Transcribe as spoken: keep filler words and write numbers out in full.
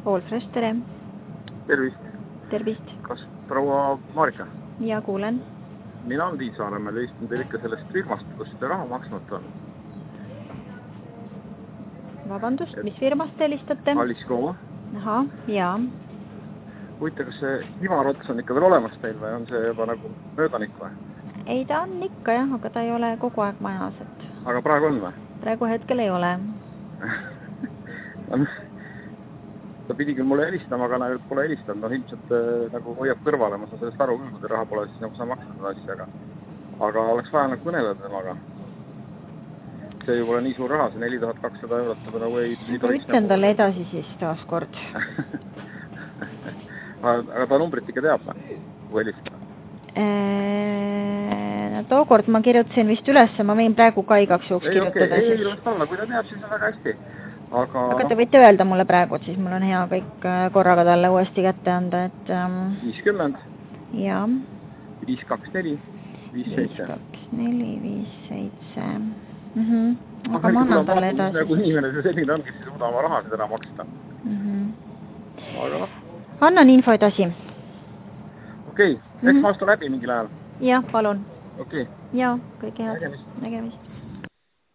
All Fresh, tere. Tervist. Tervist. Kas proua Marika? Ja kuulen. Mina on Tiit Saaremäel ja istun teil ikka sellest firmast, kus te raha maksmata on. Vabandust, mis firmast te helistate? Alice Koova. Aha, jaa. Huvita, kas see Ivarots on ikka veel olemas teil või on see juba nagu möödanik või? Ei, ta on ikka jah, aga ta ei ole kogu aeg majas. Et... Aga praegu on või? Praegu hetkel ei ole. Ta pidi küll mulle helistama, aga näinud pole helistanud. No ilmselt äh, nagu hoiab kõrvale, ma saan sellest aru küll, kui te raha pole, siis nagu saan maksta seda asja, aga, aga oleks vaja nagu kõneleda temaga. See ju pole nii suur raha, see neli tuhat kakssada eurot, aga nagu ei... Ma ütlen nagu... talle edasi siis taas kord. aga ta numbrit ikka teab või? Kui helistada? Eee, no tookord ma kirjutasin vist üles, ma võin praegu ka igaks juhuks kirjutada. Ei, siis. ei, las olla, kui ta teab, siis on väga hästi. Aga, aga te võite öelda mulle praegu, et siis mul on hea kõik korraga talle uuesti kätte anda, et... viiskümmend. Jaa. viis kaks neli viis seitse. viis kaks neli viis seitse. Mhm. Aga ma annan talle edasi. Nagu inimene see selline on, kes ei suuda oma raha seda maksta. Mhm. Aga noh. Annan info edasi. Okei, eks ma astun läbi mingil ajal. Jah, palun. Okei. Jaa, kõike head. Nägemist. Nägemist.